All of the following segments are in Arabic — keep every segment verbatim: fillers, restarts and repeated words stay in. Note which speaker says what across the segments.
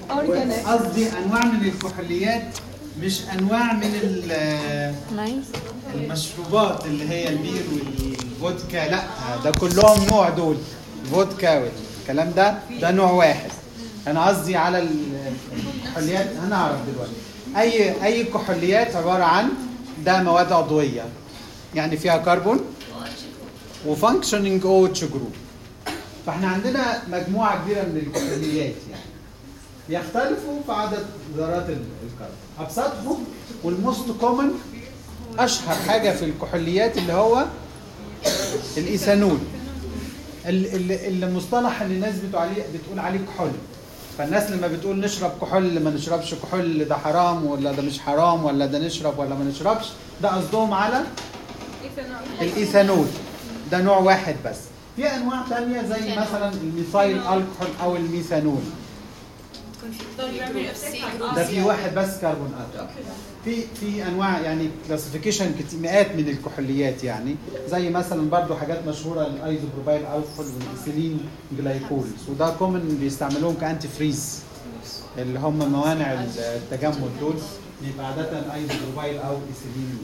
Speaker 1: قصدي انواع من الكحوليات، مش انواع من المشروبات اللي هي البير والفودكا، لا ده كلهم نوع، دول الفودكا والكلام ده ده نوع واحد. انا قصدي على الكحوليات، هنعرف دلوقتي اي اي كحوليات عباره عن ده مواد عضويه يعني فيها كربون وفانكشننج او اتش جروب. فاحنا عندنا مجموعه كبيره من الكحوليات يعني يختلفوا في عدد ذرات الكربون. ابسطهم والموست كومن اشهر حاجه في الكحوليات اللي هو الايثانول، اللي مصطلح ان الناس بتقول عليه بتقول عليه كحول. فالناس لما بتقول نشرب كحول ما نشربش كحول، ده حرام ولا ده مش حرام، ولا ده نشرب ولا ما نشربش، ده قصدهم على الايثانول. ده نوع واحد بس. في انواع ثانيه زي مثلا الميثايل الكحول او الميثانول، ده في واحد بس كربون اتوم. في في انواع يعني كلاسيفيكيشن مئات من الكحوليات يعني، زي مثلا برضو حاجات مشهوره الايزوبروبايل الكحول والايثيلين جلايكولز، وده كومن بيستعملوهم كانتي فريز اللي هم موانع التجمد دول، بيبقى عاده ايزوبروبايل او ايثيلين.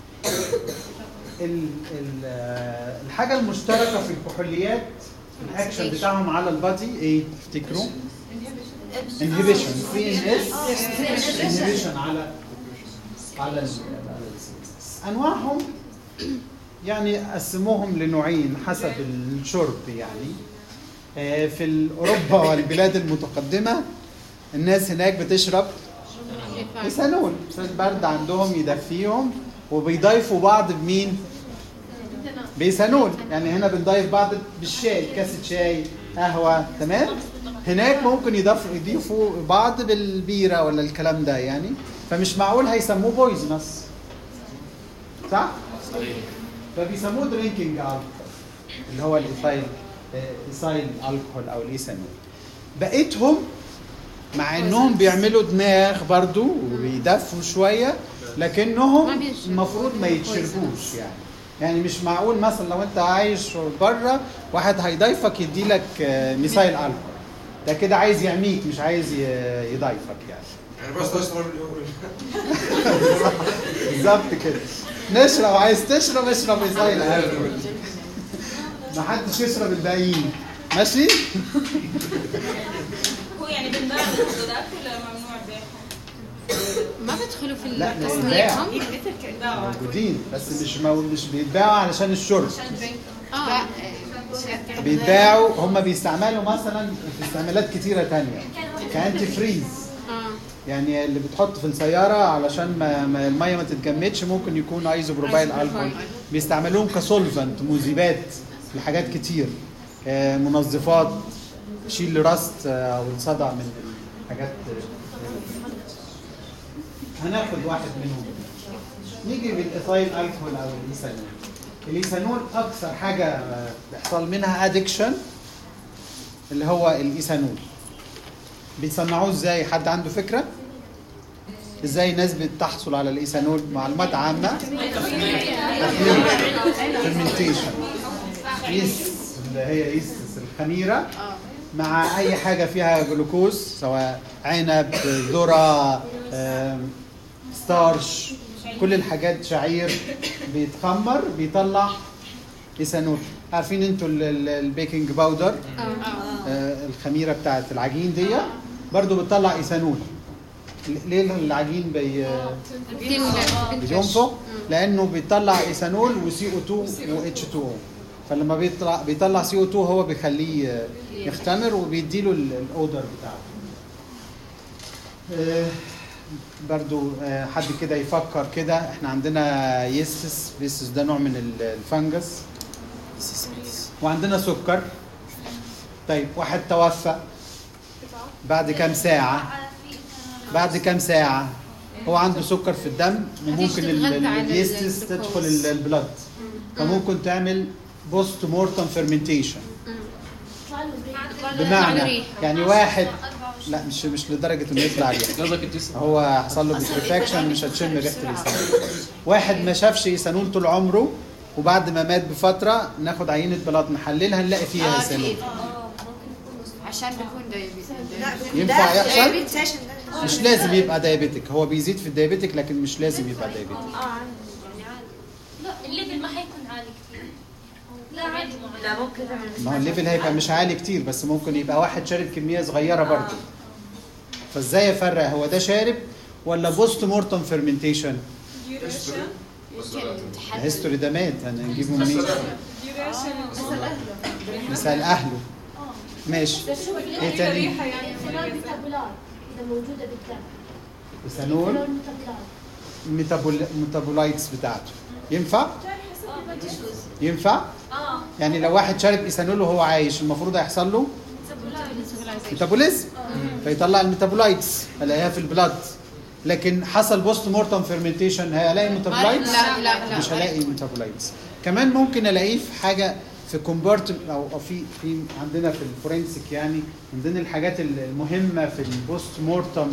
Speaker 1: الحاجه المشتركه في الكحوليات الاكشن بتاعهم على البادي ايه تفتكروا؟ انهبيشن، فري ان اس انهبيشن على على انواعهم يعني قسموهم لنوعين حسب الشرب يعني. في اوروبا والبلاد المتقدمه الناس هناك بتشرب ايثانول عشان البرد عندهم يدفيهم، وبيضيفوا بعض بمين؟ بايثانول. يعني هنا بنضيف بعض بالشاي، كاسه شاي، قهوه، تمام. هناك ممكن يضيفوا يضيفوا بعض بالبيره ولا الكلام ده يعني، فمش معقول هيسموه بويزنس، صح؟ صحيح. فبيسموه درينكينج الكحول اللي هو الايثايل ايثايل الكحول او الايثانول. بقيتهم مع انهم بيعملوا دماغ برضو وبيدفوا شويه، لكنهم المفروض ما يتشربوش يعني. يعني مش معقول مثلا لو انت عايش بره واحد هيضيفك يدي لك ميثايل الكحول، ده كده عايز يعميك مش عايز يضيفك يعني.
Speaker 2: يعني بس تشرب
Speaker 1: بالظبط كده. نشرب، عايز تشرب اشرب ميثايل الكحول، ما حدش يشرب الباقيين، ماشي؟
Speaker 3: هو يعني بنباع المخدرات ولا ممنوع بيعهم؟
Speaker 4: ما بيدخلوا في
Speaker 1: لا
Speaker 4: التصنيع،
Speaker 1: موجودين بس مش مو... مش بيتباعوا علشان الشرب.
Speaker 4: اه
Speaker 1: بيتباعوا، هم بيستعملوا مثلا في استعمالات كتيره ثانيه كانتي فريز. يعني اللي بتحط في السياره علشان ما, ما الميه ما تتجمدش ممكن يكون ايزوبروبايل الكحول. بيستعملوهم كسولفنت، مذيبات لحاجات كتير، منظفات، تشيل الرست او الصدع من الحاجات. هناخد واحد منهم. نيجي بالايثايل الكحول او الايثانول. الايثانول اكثر حاجه بيحصل منها ادكشن اللي هو الايثانول. بيصنعوه ازاي؟ حد عنده فكره؟ ازاي الناس بتحصل على الايثانول؟ معلومات عامه. فيرمنتيشن، يست اللي هي يست الخميره مع اي حاجه فيها جلوكوز، سواء عنب، ذره، ستارش، كل الحاجات، شعير، بيتخمر بيطلع ايثانول. عارفين انتوا البيكنج باودر، آه الخميره بتاعت العجين دي برضو بتطلع ايثانول. ليه العجين بي بينفخ؟ لانه بيطلع ايثانول وسي او اتنين و اتش تو او، فلما بيطلع بيطلع سي او اتنين هو بيخليه يختمر وبيديله الاودر بتاعه. آه برضو حد كده يفكر كده، احنا عندنا يستس، يستس ده نوع من الفنجس، وعندنا سكر. طيب واحد توفى بعد كام ساعة، بعد كام ساعة هو عنده سكر في الدم، وممكن اليستس تدخل البلد، فممكن تعمل بوست مورتم فيرمنتيشن. بمعنى يعني واحد، لا مش مش لدرجه انه يطلع ريحه، هو حصل له بيترفاكشن مش هتشم ريحه الايثانول. واحد ما شافش ايثانول طول عمره وبعد ما مات بفتره ناخد عينه بلاد نحللها نلاقي فيها ايثانول.
Speaker 4: عشان بيكون دايابيتك.
Speaker 1: ينفع يحصل؟ مش لازم يبقى دايابيتك، هو بيزيد في الدايابيتك لكن مش لازم يبقى دايابيتك.
Speaker 2: لا الليفل ما حيكون عالي كتير. لا عادي
Speaker 5: لا ممكن.
Speaker 1: ما هو الليفل هيبقى مش عالي كتير، بس ممكن يبقى واحد شارب كميه صغيره برضه. فازاي افرق هو ده شارب ولا بوست مورتم فيرمنتيشن؟ الهيستوري ده مات، هنجيبه منين؟ مثال اهله. ماشي. ايه تاني؟
Speaker 6: إذا موجودة بالدم.
Speaker 1: إيثانول الميتابولايتس بتاعته ينفع؟ ينفع؟ يعني لو واحد شارب إيثانول وهو عايش المفروض هيحصل له ميتابوليزم فيطلع الميتابولايتس هلاقيها في البلاد، لكن حصل بوست مورتم فيرمنتيشن هلاقي ميتابولايتس؟
Speaker 4: لا لا لا
Speaker 1: مش هلاقي ميتابولايتس. كمان ممكن الاقيه في حاجه في كومبارت او في في عندنا في الفورنسيك، يعني من ضمن الحاجات المهمه في البوست مورتم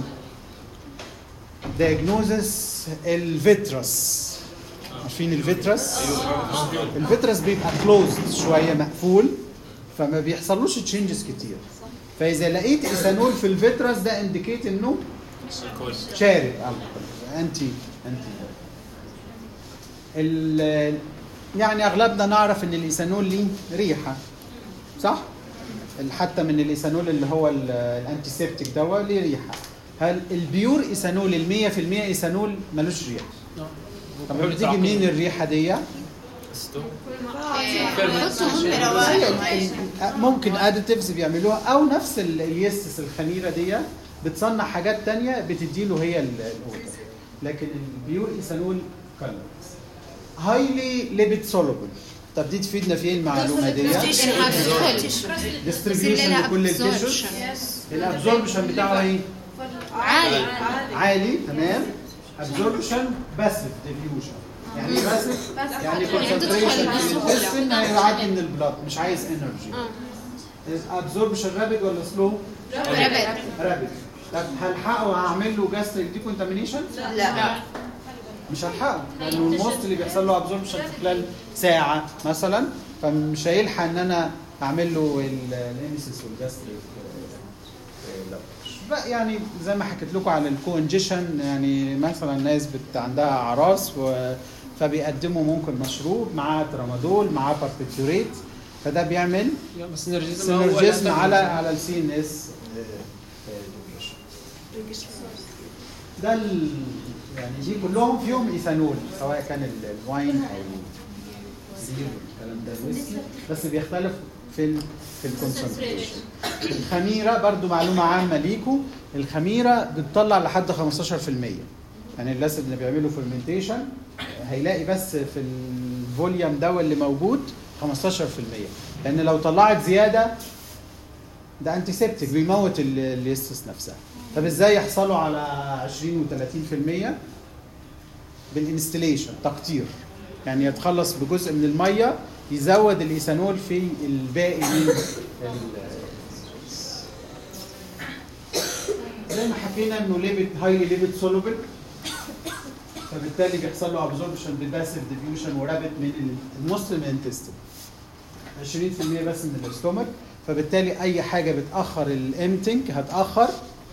Speaker 1: دايجنوزس الفيترس. عارفين الفيترس؟ الفيترس بيبقى كلوزد شويه، مقفول، فما بيحصلوش تشينجز كتير. فاذا لقيت ايثانول في الفيترس ده انديكيت انه شارب الكحول. انتي انتي يعني اغلبنا نعرف ان الايثانول ليه ريحه، صح؟ حتى من الايثانول اللي هو الانتيسيبتيك دواء ليه ريحه. هل البيور ايثانول ال مية في المية ايثانول ملوش ريحه؟ طب بتيجي منين الريحه دي؟ ممكن اديتيفز بيعملوها، او نفس اليستس الخميره دي بتصنع حاجات تانية بتديله هي الاوردر. لكن البيور ايثانول كلر هايلي ليبيد سولوبل. طب دي تفيدنا في ايه المعلومه دي؟ ديستريبيوشن لكل التيشوز. الابزوربشن بتاعه ايه؟
Speaker 4: عالي
Speaker 1: عالي، تمام. ابزوربشن باسيف ديفيوجن. يعني ايه باسيف؟ يعني كونسنتريشن في الانتستين هيعدي من البلاد، مش عايز انرجي. ابزوربشن رابيد ولا سلو؟
Speaker 4: رابيد.
Speaker 1: رابيد. طب هلحقه وهعمل له جاستريك ديكونتامينيشن؟
Speaker 5: لا
Speaker 1: مش هلحقه، لانه الموست اللي بيحصل له ابزوربشن في خلال ساعه مثلا، فمش هيلحق ان انا اعمل له الانسيس والجاستريك. يعني زي ما حكيت لكم على الكوانجيشن، يعني مثلا ناس بت عندها اعراس و فبيقدموا ممكن مشروب معاه ترامادول معاه باربيتوريت، فده بيعمل سينرجيزم على على السي ان اس. ده ال... يعني دي كلهم فيهم ايثانول، سواء كان الواين او الزير والكلام ده الويسكي، بس بيختلف في ال في الكونسنتريشن. الخميره برضو معلومه عامه ليكم، الخميره بتطلع لحد خمستاشر في المية. يعني الناس اللي بيعملوا فيرمنتيشن هيلاقي بس في الفوليوم ده اللي موجود خمستاشر في المية، لان لو طلعت زياده ده انتيسيبتيك بيموت اليستس نفسها. طب ازاي يحصلوا على عشرين وثلاثين في المية؟ بالانستليشن، تقطير، يعني يتخلص بجزء من الميه يزود الايثانول في الباقي من زي ما حكينا انه ليبيد هايلي ليبيد سولوبل، فبالتالي بيحصل له ابزوربشن بباسيف ديفيوجن ورابط من الموست من الانتستين، عشرين في المية بس من الاستومك، فبالتالي اي حاجه بتاخر الامتنج هتاخر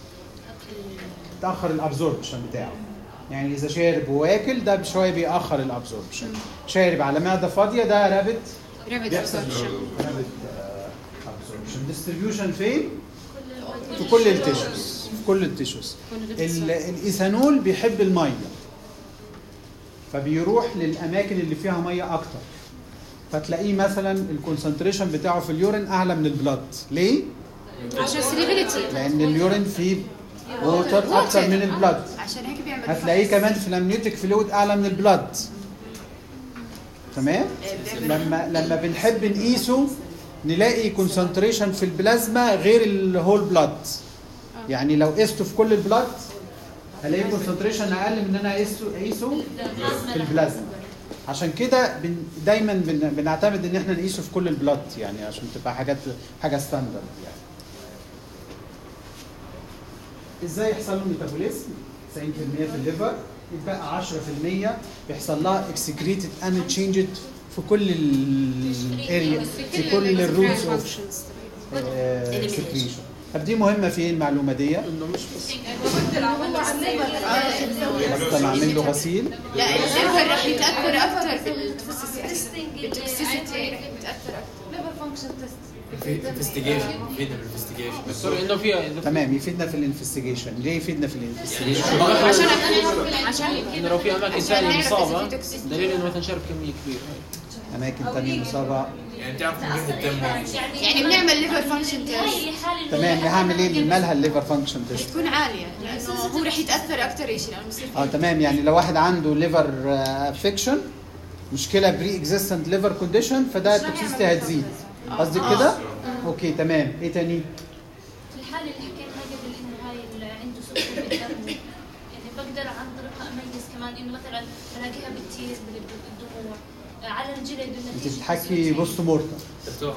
Speaker 1: تاخر الابزوربشن بتاعه. يعني اذا شارب وواكل ده بشويه بيأخر الابزوربشن، شارب على معده فاضيه ده رابط
Speaker 4: رابط ابزوربشن.
Speaker 1: رابط ابزوربشن. ديستريبيوشن فين؟ في كل التيشوز، في كل التيشوز. الايثانول بيحب الميه، فبيروح للاماكن اللي فيها ميه اكتر، فتلاقيه مثلا الكونسنتريشن بتاعه في اليورين اعلى من البلاد. ليه؟
Speaker 4: عشان سليبيليتي،
Speaker 1: لان اليورين فيه ووتر اكتر من البلاد.
Speaker 4: عشان هيك بيعمل
Speaker 1: هتلاقيه كمان في الامنيوتيك فلويد اعلى من البلاد. تمام؟ لما لما بنحب نقيسه نلاقي كونسنتريشن في البلازما غير الهول بلاد. يعني لو قسته في كل البلاد هلاقي كونسنتريشن اقل من ان انا اقيسه اقيسه في البلازما. عشان كده بن دايما بن بنعتمد ان احنا نقيسه في كل البلاد، يعني عشان تبقى حاجات حاجه ستاندرد. يعني ازاي يحصل له ميتابوليزم؟ تسعين في المية في الليفر، يبقى عشرة في المية بيحصل لها اكسكريتد ان تشينجد في كل الاريا، في كل الروتس اوف سكريشن. طب دي مهمه في ايه المعلومه دي؟
Speaker 5: انه مش بس
Speaker 1: اصلا اعمل له غسيل.
Speaker 4: لا الليفر رح يتاثر اكثر بالتوكسيسيتي، رح يتاثر اكثر.
Speaker 6: ليفر فانكشن تيست
Speaker 7: انفستيجيشن يفيدنا بالانفستيجيشن.
Speaker 5: دكتور انه في
Speaker 1: تمام يفيدنا في الانفستيجيشن. ليه يفيدنا في الانفستيجيشن؟
Speaker 4: عشان عشان
Speaker 5: انه لو في اماكن ثانيه مصابه دليل انه مثلا شرب كميه كبيره.
Speaker 1: اماكن ثانيه مصابه
Speaker 7: يعني بتعرف من ريحه الدم.
Speaker 4: يعني بنعمل ليفر فانكشن تيست.
Speaker 1: تمام. هعمل ايه؟ مالها الليفر فانكشن تيست؟
Speaker 4: تكون عاليه لانه هو رح يتاثر اكثر شيء لانه بصير
Speaker 1: اه تمام. يعني لو واحد عنده ليفر افكشن مشكله بري اكزيستنت ليفر كونديشن فده التوكسيستي هتزيد. قصدك كده؟ اوكي تمام. ايه تاني؟
Speaker 2: في الحالة اللي حكيناها قبل انه هاي اللي عنده سكر بالدم يعني بقدر عن طريقها اميز كمان انه مثلا بلاقيها بالتيز بالدموع على الجلد.
Speaker 1: انت بتحكي بوست مورتم.
Speaker 7: دكتور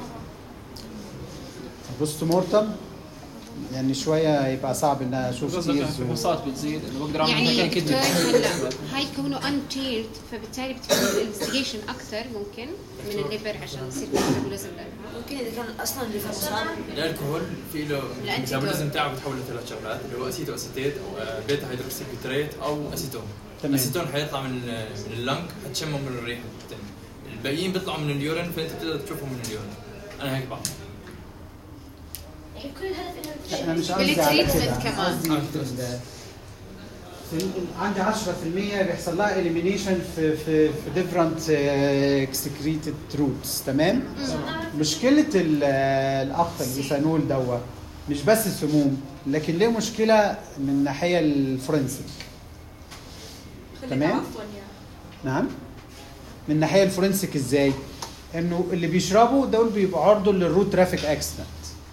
Speaker 1: بوست مورتم يعني شويه يبقى صعب ان اشوف
Speaker 5: قصدك
Speaker 1: تيرز
Speaker 5: الفحوصات بتزيد انه بقدر اعمل
Speaker 4: يعني
Speaker 5: مكان كده.
Speaker 4: هلا هاي كونه انتيرد فبالتالي بتكون الانفستيجيشن اكثر ممكن من الليفر عشان يصير في ميتابوليزم لها.
Speaker 8: ممكن اذا كان اصلا اللي فصلان
Speaker 7: الالكهول في له الميتابوليزم تاعه بيتحول لثلاث شغلات اللي هو اسيتو اسيتيت او بيتا هيدروكسي بيتريت او اسيتون.
Speaker 1: تمام.
Speaker 7: الاسيتون حيطلع من من اللنج حتشمه من الريحه الدم. الباقيين بيطلعوا من اليورين فانت بتقدر تشوفهم من اليورين. انا هيك بعمل.
Speaker 6: يعني كل الهدف انه
Speaker 1: انا مش قصدي على
Speaker 4: بالتريتمنت
Speaker 1: كده.
Speaker 4: كمان.
Speaker 1: قصدي في ال- في ال- عندي عشرة في المية بيحصل لها اليمينيشن في في في ديفرنت اكسكريتد روتس. تمام. مشكله ال- الاخ الايثانول دوا مش بس السموم لكن له مشكله من الناحيه الفورنسيك. تمام. نعم. من الناحيه الفورنسيك ازاي؟ انه اللي بيشربوا دول بيبقوا عرضه للروت ترافيك اكسيدنت.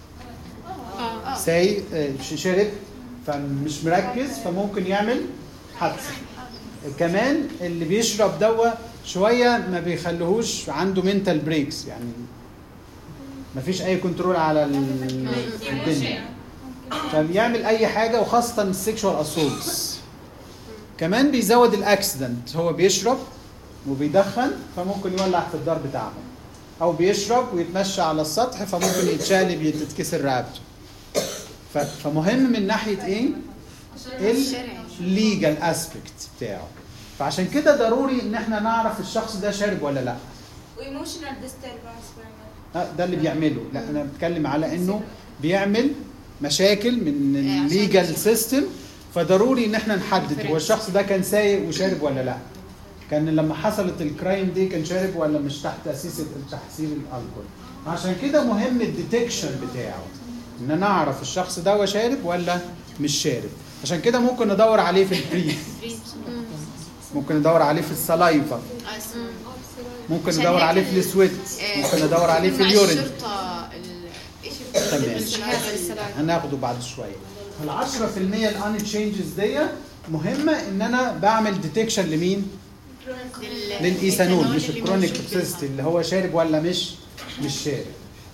Speaker 1: ساي شرب فمش مركز فممكن يعمل حادثه. كمان اللي بيشرب دوا شويه ما بيخليهوش عنده منتال بريكس يعني ما فيش اي كنترول على الدنيا فبيعمل اي حاجه وخاصه السيكشوال اسولتس. كمان بيزود الاكسيدنت. هو بيشرب وبيدخن فممكن يولع في الدار بتاعهم او بيشرب ويتمشى على السطح فممكن يتشالب يتكسر رقبته. فمهم من ناحيه ايه؟ الليجال اسبكت بتاعه. فعشان كده ضروري ان احنا نعرف الشخص ده شارب ولا لا.
Speaker 3: وايموشنال ديستربنس
Speaker 1: ده اللي بيعمله. لا انا بتكلم على انه بيعمل مشاكل من الليجال سيستم فضروري ان احنا نحدد هو الشخص ده كان سايق وشارب ولا لا. كان لما حصلت الكرايم دي كان شارب ولا مش تحت تاسيس تحسير الالكول. عشان كده مهم الديتكشن بتاعه ان انا اعرف الشخص ده هو شارب ولا مش شارب. عشان كده ممكن ندور عليه في البريف، ممكن ندور عليه في السلايفا، ممكن ندور عليه في السويت، ممكن ندور عليه في اليورين. تمام هناخده بعد شويه. ال عشرة في المية الان تشينجز دي مهمه ان انا بعمل ديتكشن لمين؟ للايثانول مش الكرونيك توكسيستي اللي هو شارب ولا مش مش شارب.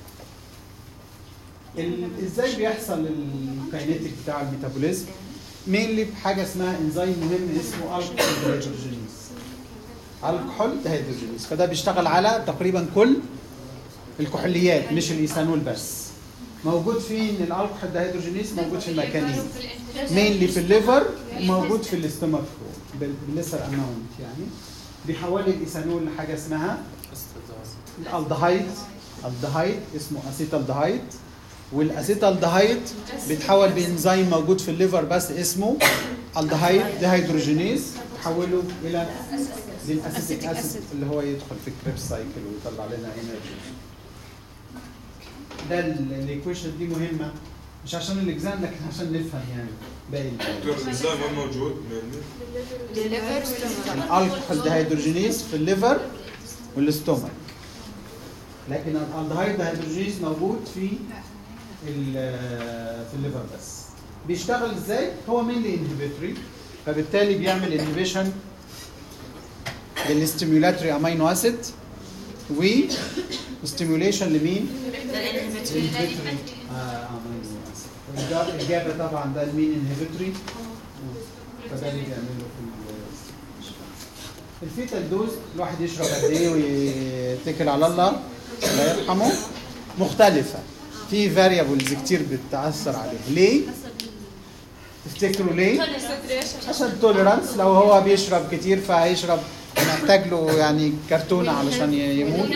Speaker 1: ازاي بيحصل الكاينيتيك بتاع الميتابوليزم؟ مينلي بحاجه اسمها انزيم مهم اسمه الكحول دهيدروجينيز. الكحول دهيدروجينيز فده بيشتغل على تقريبا كل الكحوليات مش الايثانول بس. موجود فين الالكحول دهيدروجينيز؟ موجود في المكانين مينلي في الليفر وموجود في الاستومك بالليسر اماونت يعني. بيحول الايثانول لحاجه اسمها الالدهايد. الدهايد اسمه اسيتالدهايد، والاسيتالدهايد بيتحول بانزيم موجود في الليفر بس اسمه الدهايد دهيدروجينيز تحوله الى للاسيتيك اسيد اللي هو يدخل في الكريبس سايكل ويطلع لنا انرجي. ده الايكويشن دي مهمه مش عشان الاكزام لكن عشان نفهم يعني باقي
Speaker 9: الانزيم وين موجود؟
Speaker 4: الليفر
Speaker 1: الالكحول دهيدروجينيز في الليفر والاستومك، لكن الالدهايد دهيدروجينيز موجود في في الليفر بس. بيشتغل ازاي؟ هو مينلي انهبيتوري فبالتالي بيعمل انهبيشن للستيمولاتوري امينو اسيد وستيموليشن لمين؟ للانهبيتوري امينو اسيد. الاجابه طبعا ده المين انهبيتوري فده اللي بيعمله في الفيتال دوز. الواحد يشرب قد ايه ويتكل على الله الله يرحمه مختلفه. في فاريبلز كتير بتاثر عليه. ليه؟ تفتكروا ليه؟ عشان التوليرانس، لو هو بيشرب كتير فهيشرب محتاج له يعني كرتونه علشان يموت.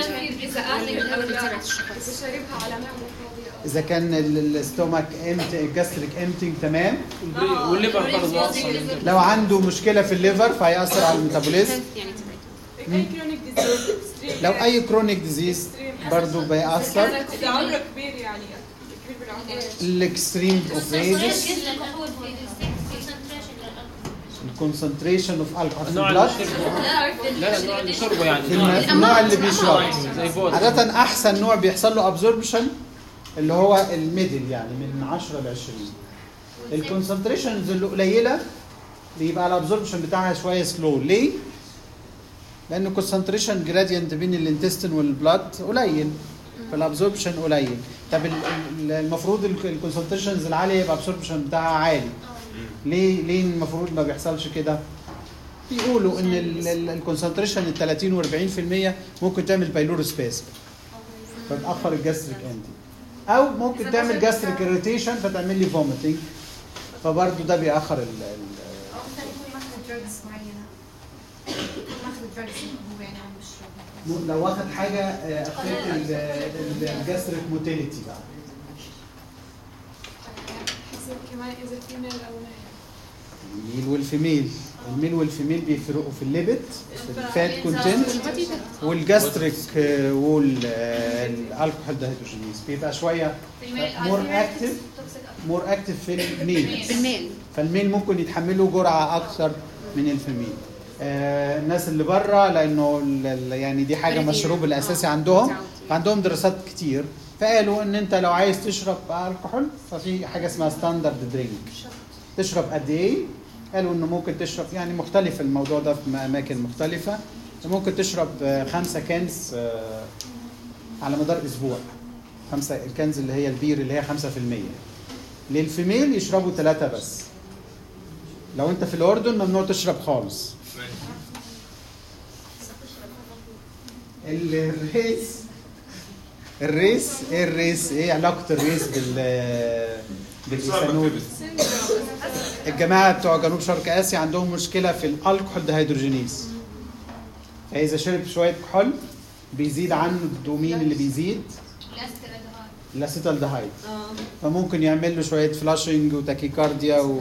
Speaker 1: اذا كان الاستومك امت الجاستريك امتنج تمام،
Speaker 5: والليفر برضه اصلا
Speaker 1: لو عنده مشكله في الليفر فهيأثر على الميتابوليزم. لو اي كرونيك ديزيز برضه بيأثر.
Speaker 3: اذا عمره كبير يعني كبير بالعمر.
Speaker 1: الاكستريم اوف ايجز، الكونسنتريشن اوف الكحول في البلاد.
Speaker 5: لا النوع اللي شربه يعني
Speaker 1: النوع اللي بيشربه عادة احسن نوع بيحصل له ابزوربشن اللي هو الميدل، يعني من عشرة ل عشرين. الكونسنتريشنز اللي قليله بيبقى الابزوربشن بتاعها شويه سلو. ليه؟ لان الكونسنتريشن جرادينت بين الانتستين والبلاد قليل، فالابزوربشن قليل. طب المفروض الكونسنتريشنز العاليه يبقى الابزوربشن بتاعها عالي. ليه ليه المفروض ما بيحصلش كده؟ بيقولوا ان الكونسنتريشن ال ثلاثين و أربعين بالمية ممكن تعمل بايلورو سباسم فتاخر الجاستريك انتي، او ممكن تعمل جاستريك اريتيشن فتعمل لي فوميتنج، فبرضه ده بيأخر ال
Speaker 6: او مثلا يكون ماخذ دراجز معينه، ماخذ دراجز هو يعني عم بيشرب،
Speaker 1: لو واخد حاجه افكت الجاستريك موتيليتي بقى.
Speaker 3: حسب كمان اذا فيميل او ميل.
Speaker 1: الميل والفيميل، الميل والفيميل بيفرقوا في الليبت، في الفات كونتنت، والجاستريك والالكحول دهيدروجينيز بيبقى شويه مور اكتف مور اكتف في الميل.
Speaker 4: في الميل
Speaker 1: فالميل ممكن يتحملوا جرعه اكثر من الفيميل. آه الناس اللي بره لانه يعني دي حاجه مشروب الاساسي عندهم، فعندهم دراسات كتير، فقالوا ان انت لو عايز تشرب الكحول ففي حاجه اسمها ستاندرد درينك. تشرب قد ايه؟ قالوا انه ممكن تشرب، يعني مختلف الموضوع ده في اماكن مختلفه، ممكن تشرب خمسة كنز على مدار اسبوع. خمسة الكنز اللي هي البير اللي هي خمسة في المية. للفيميل يشربوا ثلاثة بس. لو انت في الاردن ممنوع تشرب خالص. الريس الريس ايه الريس؟ ايه علاقه الريس بال بالايثانول؟ الجماعه بتوع جنوب شرق اسيا عندهم مشكله في الالكحول دهيدروجينيز، فاذا شرب شويه كحول بيزيد عنه الدومين اللي بيزيد الاسيتالدهايد، فممكن يعمل له شويه فلاشنج وتاكيكارديا و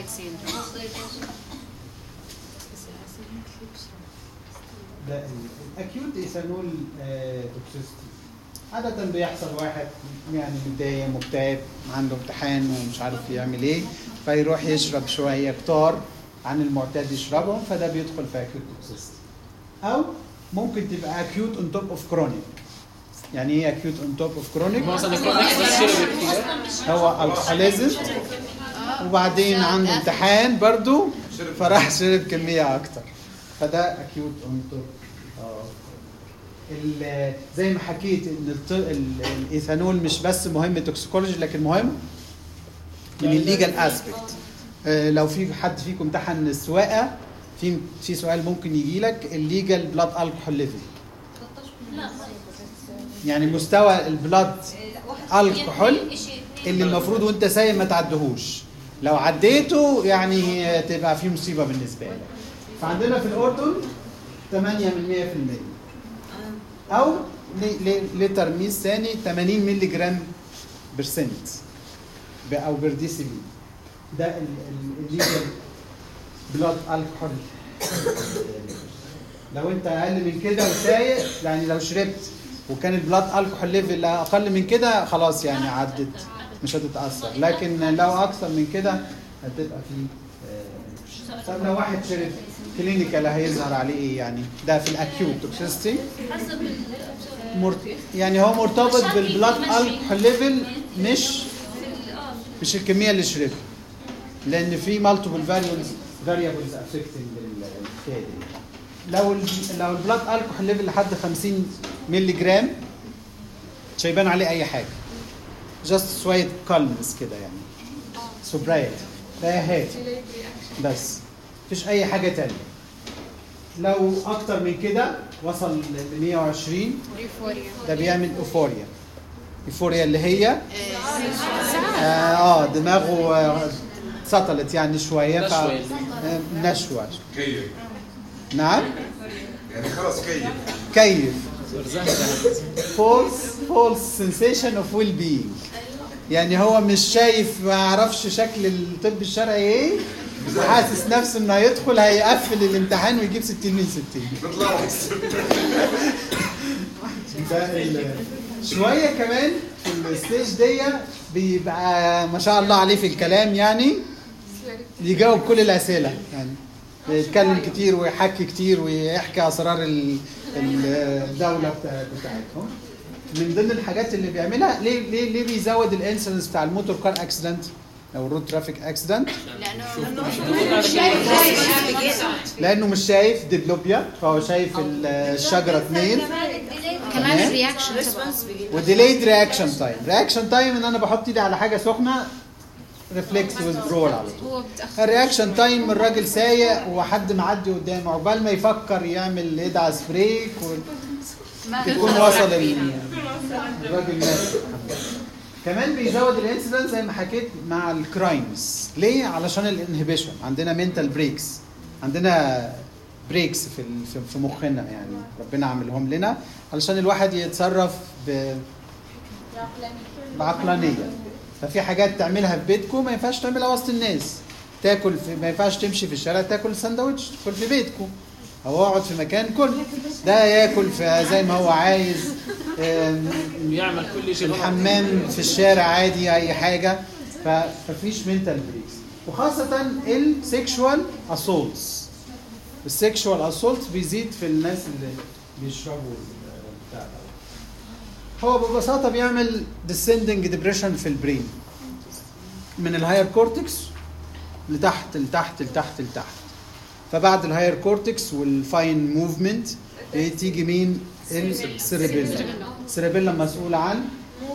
Speaker 1: ده الاكيوت ايثانول توكسيستي. عادة بيحصل واحد يعني متضايق مكتئب عنده امتحان ومش عارف يعمل ايه، فيروح يشرب شويه كتار عن المعتاد يشربهم، فده بيدخل في اكيوت توكسيستي. او ممكن تبقى اكيوت اون توب اوف كرونيك. يعني ايه اكيوت اون توب اوف كرونيك؟ هو الكحوليزم وبعدين عنده امتحان برضو فراح شرب كميه اكتر، فده اكيوت اون توب. زي ما حكيت ان الايثانول مش بس مهم توكسيكولوجي لكن مهم من الليجال اسبكت. لو في حد فيكم امتحن السواقه في في سؤال ممكن يجي لك الليجال بلاد الكحول ليفل، يعني مستوى البلاد الكحول اللي المفروض وانت سايق ما تعدهوش، لو عديته يعني تبقى في مصيبه بالنسبه لك. فعندنا في الاردن ثمانية بالمية في المية او لترميز ثاني ثمانين مللي جرام برسنت او برديسيلي، ده الليجل بلاد الكحول. لو انت اقل من كده وسايق، يعني لو شربت وكان البلاد الكحول ليفل اقل من كده خلاص يعني عدت مش هتتاثر، لكن لو اكثر من كده هتبقى في. طب لو واحد شرب كلينيكال هيظهر عليه ايه؟ يعني ده في الاكيوت توكسيستي مرت... يعني هو مرتبط بالبلاد الكحول ليفل، مش مش الكميه اللي شربها، لان في مالتيبل فاريبلز فاريبلز افكتنج الحكايه دي. لو ال لو البلاد الكحول ليفل لحد خمسين مللي جرام مش هيبان عليه اي حاجه، جاست شويه كالمنس كده يعني سوبرايت فهاتي بس مفيش اي حاجه تانية. لو اكتر من كده وصل ل مية وعشرين ده بيعمل اوفوريا، ايفوريا اللي هي اه دماغه آه، سطلت يعني شويه ف
Speaker 5: نشوة.
Speaker 1: آه، نشوه.
Speaker 9: كيف
Speaker 1: نعم
Speaker 9: يعني خلص كيف
Speaker 1: كيف
Speaker 5: زهدة.
Speaker 1: false false sensation of well being. يعني هو مش شايف، ما يعرفش شكل الطب الشرعي ايه، وحاسس نفسه انه هيدخل هيقفل الامتحان ويجيب ستين من ستين.
Speaker 9: بيطلعوا
Speaker 1: ده ال- شويه كمان في الستيج دي بيبقى ما شاء الله عليه في الكلام، يعني يجاوب كل الاسئله، يعني يتكلم كتير ويحكي كتير ويحكي اسرار ال- ال- الدوله بتاع- بتاعتهم. من ضمن الحاجات اللي بيعملها، ليه ليه ليه بيزود الانسيدنس بتاع الموتور كار اكسيدنت او الرود ترافيك اكسيدنت؟ لانه مش شايف ديبلوبيا، فهو شايف ال- الشجره اثنين،
Speaker 4: كمان الرياكشن
Speaker 1: وديليد رياكشن تايم. رياكشن تايم ان انا بحط ايدي على حاجه سخنه، ريفلكس ويزدرول على طول.
Speaker 4: هو بتاخر.
Speaker 1: الرياكشن تايم الراجل سايق وحد معدي قدامه، عقبال ما يفكر يعمل يدعس بريك ويكون وصل ال- الراجل مات. كمان بيزود الانسيدنس زي ما حكيت مع الكرايمز. ليه؟ علشان الانهبيشن، عندنا منتال بريكس، عندنا بريكس في ال- في- في مخنا، يعني ربنا عاملهم لنا علشان الواحد يتصرف ب- بعقلانيه. ففي حاجات تعملها في بيتكم ما ينفعش تعملها وسط الناس. تاكل في، ما ينفعش تمشي في الشارع تاكل ساندوتش، كل في بيتكم او اقعد في مكان كل ده ياكل في زي ما هو عايز، آم،
Speaker 5: بيعمل كل شيء غلط.
Speaker 1: الحمام في الشارع عادي اي حاجه. فمفيش منتال بريكس. وخاصه السكشوال اسولتس. السكشوال اسولت بيزيد في الناس اللي بيشربوا بتاع ده. هو ببساطه بيعمل descending depression في البرين من الهاير كورتكس لتحت لتحت لتحت لتحت. فبعد الهاير كورتكس والفاين موفمنت تيجي مين؟ السيربيلا. السيربيلا مسؤوله عن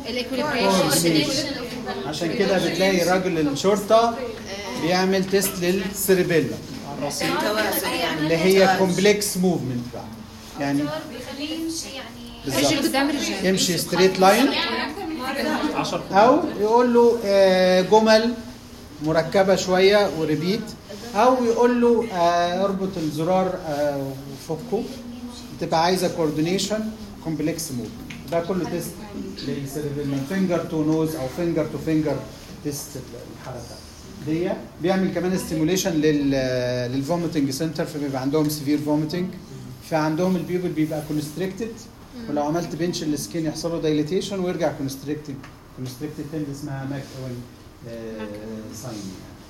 Speaker 1: coordination. عشان كده بتلاقي راجل الشرطه بيعمل تيست للسيربيلا اللي هي كومبلكس موفمنت بقى، يعني
Speaker 2: بيخليه يمشي يعني
Speaker 1: بالظبط
Speaker 4: قدام الرجال.
Speaker 1: يمشي ستريت لاين،
Speaker 5: عشر
Speaker 1: او يقول له آه، جمل مركبه شويه وريبيت، او يقول له آه، اربط الزرار آه، وفكه. بتبقى عايزه كوردينيشن كومبلكس موفمنت. ده كله تيست للسيربيلم، فينجر تو نوز او فينجر تو فينجر تيست. الحركه دي بيعمل كمان ستيموليشن لل للفوميتنج سنتر، فبيبقى عندهم سيفير فوميتنج، فعندهم البيبل بيبقى كونستريكتد، ولو عملت بنش السكين يحصل له دايليتيشن ويرجع كونستريكتد. كونستريكتد تند اسمها ماك اوين ساين.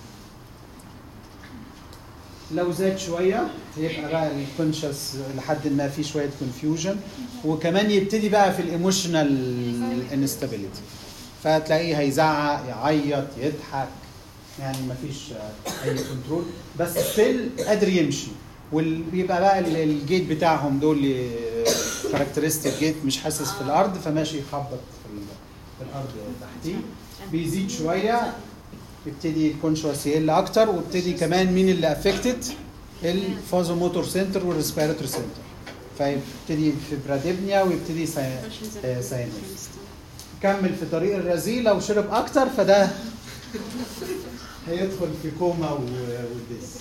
Speaker 1: لو زاد شويه يبقى بقى الكونشس لحد ما في شويه كونفيوجن، وكمان يبتدي بقى في الايموشنال انستابيليتي، فتلاقيه هيزعق يعيط يضحك، يعني ما فيش اي كنترول، بس ستيل قادر يمشي. وبيبقى بقى الجيت بتاعهم دول كاركترستيك جيت، مش حاسس في الارض فماشي يخبط في, في الارض تحتيه. بيزيد شويه يبتدي الكونشوس يقل اكتر، ويبتدي كمان مين اللي افكتد؟ الفازوموتور سنتر والريسبيراتوري سنتر، فيبتدي في براديبنيا ويبتدي ساينوس. كمل في طريق الرذيل، لو شرب اكتر فده هيدخل في كوما وديس.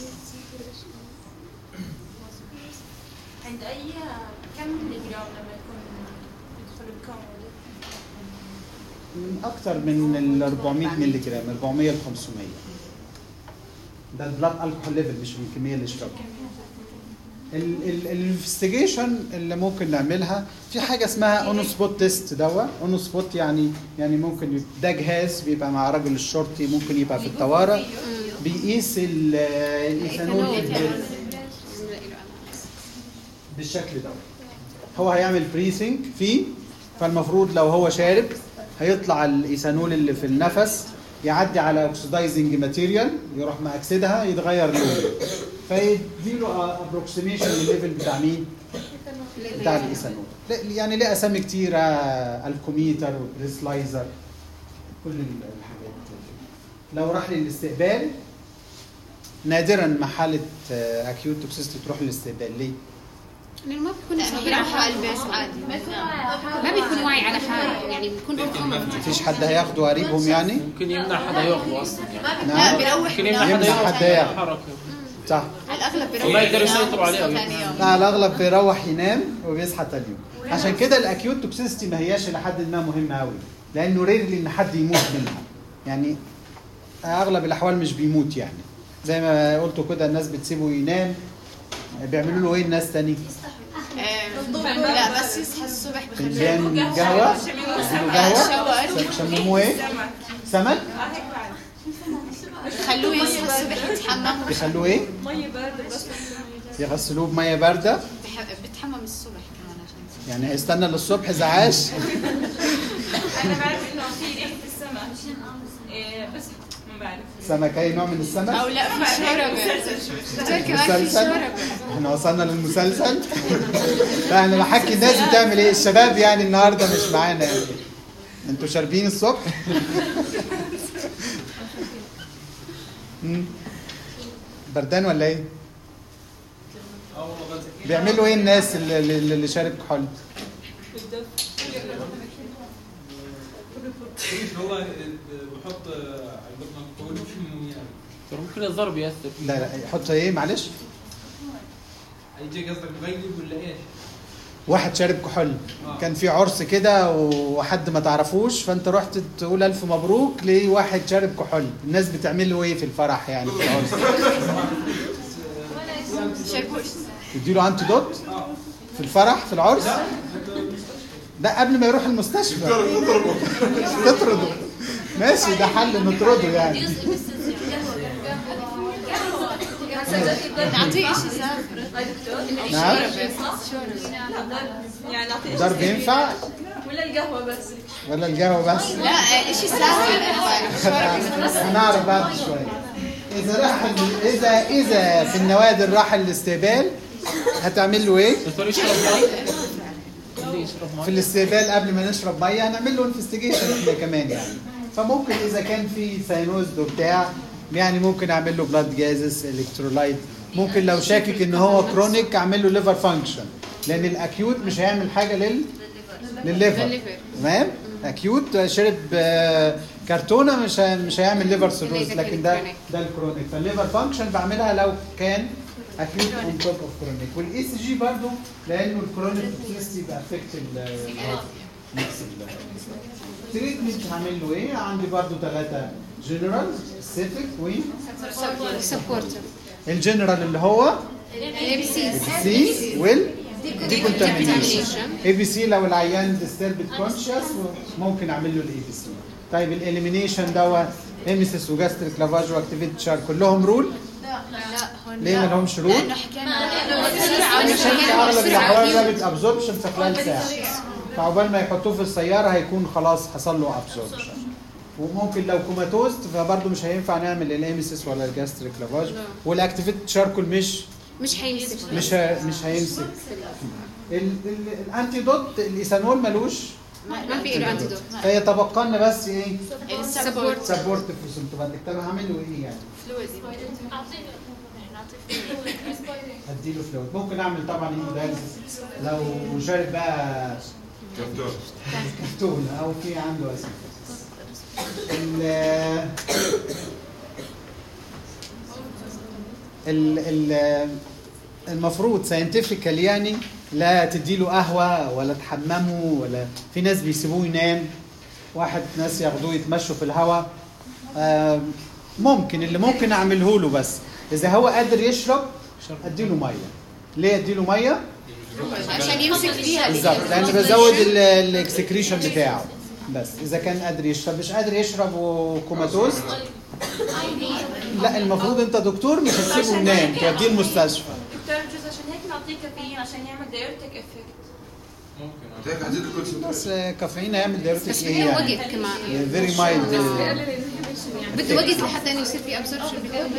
Speaker 3: عند اي كم ملي جرام لما يكون يدخل الكون؟
Speaker 1: اكتر من ال أربعمية مللي جرام، أربعمية ل خمسمية. ده البلاد الكحول ليفل، مش من الكميه اللي يشربها. الانفستيجيشن اللي ممكن نعملها في حاجه اسمها اون سبوت تيست. دوا اون سبوت يعني يعني ممكن ده جهاز بيبقى مع راجل الشرطي، ممكن يبقى في الطوارئ، بيقيس الايثانول بالشكل ده. هو هيعمل بريسنج فيه، فالمفروض لو هو شارب هيطلع الايثانول اللي في النفس يعدي على اوكسيدايزنج ماتيريال، يروح مأكسدها يتغير لونه، فيديله ابروكسيميشن للليفل بتاع مين؟ بتاع الايثانول. يعني ليه اسامي كتيره، الكوميتر وبريسلايزر، كل الحاجات دي. لو راح للاستقبال، نادرا ما حاله اكيوت توكسيستي تروح للاستقبال. ليه؟
Speaker 4: لانه ما بيكون صحيح على حاله عادي، ما بيكون واعي على حاله، يعني بيكون
Speaker 1: ما فيش حد هياخده قريبهم يعني؟
Speaker 5: ممكن يمنع حدا ياخده اصلا يعني.
Speaker 4: لا بيروح
Speaker 5: ممكن يمنع حدا ياخده
Speaker 1: صح.
Speaker 4: على الاغلب بيروح
Speaker 5: وما يقدروا يسيطروا عليه.
Speaker 1: لا على الاغلب بيروح ينام وبيصحى تاني يوم. عشان كده الاكيوت توكسيستي ما هياش لحد ما مهمه قوي، لانه ريرلي ان حد يموت منها، يعني اغلب الاحوال مش بيموت يعني. زي ما قلتوا كده الناس بتسيبه ينام، بيعملوا له ايه الناس تاني؟
Speaker 4: لا بس يصحى الصبح
Speaker 1: فنجان قهوه، يديله قهوه، شمموه ايه؟ سمك؟
Speaker 4: خلوه يصحى الصبح يتحمم.
Speaker 1: يخلوه ايه؟
Speaker 3: ميه بارده بس
Speaker 1: يغسلوه بميه بارده؟
Speaker 4: بتحمم الصبح كمان عشان
Speaker 1: يعني هيستنى للصبح اذا عاش؟
Speaker 3: انا بعرف انه في ريحه السمك بس ما بعرف
Speaker 1: سمك اي نوع من السمك؟
Speaker 4: او لا في شوربه كمان في شوربه.
Speaker 1: احنا وصلنا للمسلسل. لا انا بحكي الناس بتعمل ايه، الشباب يعني النهارده مش معانا يعني. انتوا شاربين الصبح؟ بردان ولا ايه؟ بيعملوا ايه الناس اللي, اللي شارب كحول؟
Speaker 10: هو بحط علبة كحول
Speaker 5: ممكن الضرب ياثر.
Speaker 1: لا لا يحط ايه معلش؟
Speaker 10: يجي قصدك مغيب ولا ايش؟
Speaker 1: واحد شارب كحول، كان في عرس كده وحد ما تعرفوش، فانت رحت تقول الف مبروك لواحد شارب كحول، الناس بتعمل له ايه في الفرح يعني في العرس؟ تديله انتيدوت في الفرح في العرس؟ ده قبل ما يروح المستشفى تطرده. ماشي ده حل نطرده يعني.
Speaker 3: نعطيه شيء سافر
Speaker 1: نعم
Speaker 3: يعني نعطيه
Speaker 1: ضرب ينفع
Speaker 3: ولا القهوه بس؟
Speaker 1: ولا القهوه بس؟
Speaker 4: لا شيء سهل
Speaker 1: هنعرف بعد شويه. اذا راح اذا اذا في النوادر راح الاستقبال هتعمل له ايه؟ في الاستقبال قبل ما نشرب ميه هنعمل له انفستيجيشن احنا كمان يعني. فممكن اذا كان في ساينوز وبتاع يعني ممكن اعمل له بلاد جازس الكترولايت. ممكن لو شاكك ان هو كرونيك اعمل له ليفر فانكشن، لان الاكيوت مش هيعمل حاجه لل للليفر. تمام؟ اكيوت شرب كرتونه مش مش هيعمل ليفر سيروز، لكن ده ده الكرونيك. فالليفر فانكشن بعملها لو كان اكيوت اون توب اوف كرونيك. والاي سي جي برضه لانه الكرونيك توكسيستي بافكت ال تريتمنت هعمل له ايه؟ عندي برضه ثلاثه جنرال سبيسيفيك و
Speaker 4: سبورتيف.
Speaker 1: الجنرال اللي هو
Speaker 4: الاي بي سي
Speaker 1: سي وال ديكونتامينيشن. اي بي سي لو العيان ديستربد كونشس ممكن اعمل له الاي بي سي. طيب الاليمينيشن دوا ايميسيس وجاستريك لافاج واكتيفيتد شار كلهم رول؟
Speaker 4: لا لا
Speaker 1: ليه ما لهمش رول؟
Speaker 4: لانه حكينا
Speaker 1: عشان في اغلب الاحوال رابط ابزوربشن في خلال ساعه، فعقبال ما يحطوه في السياره هيكون خلاص حصل له ابزوربشن. وممكن لو كوماتوز فبرضه مش هينفع نعمل الايميسيس ولا الجاستريك لافاج. والاكتيفيتد شاركول مش
Speaker 4: مش هيمسك
Speaker 1: مش مش هيمسك. الانتيدوت الايثانول ملوش
Speaker 4: ما في له انتيدوت.
Speaker 1: فهي تبقى لنا بس ايه؟
Speaker 4: السبورت
Speaker 1: سبورتيف ريسبتور. طب هعمل له ايه يعني؟
Speaker 4: فلويد.
Speaker 1: هديله فلويد. ممكن اعمل طبعا هيمودايليسيس لو شارب بقى كفتون او في عنده اسيد. ال ال المفروض ساينتفيكال يعني لا تديله قهوه ولا تحممه، ولا في ناس بيسيبوه ينام، واحد ناس ياخدوه يتمشوا في الهواء. ممكن اللي ممكن اعمله له بس اذا هو قادر يشرب اديله ميه. ليه اديله ميه؟
Speaker 4: عشان يمسك فيها
Speaker 1: بالظبط، لان بزود الاكسكريشن بتاعه. بس اذا كان قادر يشرب. مش قادر يشرب وكوماتوز لا المفروض انت دكتور مش هتسيبه ينام، توديه المستشفى.
Speaker 3: دكتور بجوز عشان هيك نعطيه كافيين عشان يعمل دايورتيك افكت.
Speaker 9: ممكن هيك هزيد الكل.
Speaker 1: بس كافيين هيعمل دايورتيك
Speaker 4: بس
Speaker 1: ايه
Speaker 4: بده
Speaker 1: يعني؟
Speaker 4: وقت كمان
Speaker 1: فيري مايلد.
Speaker 4: بده وقت لحتى انه يصير في ابسوربشن.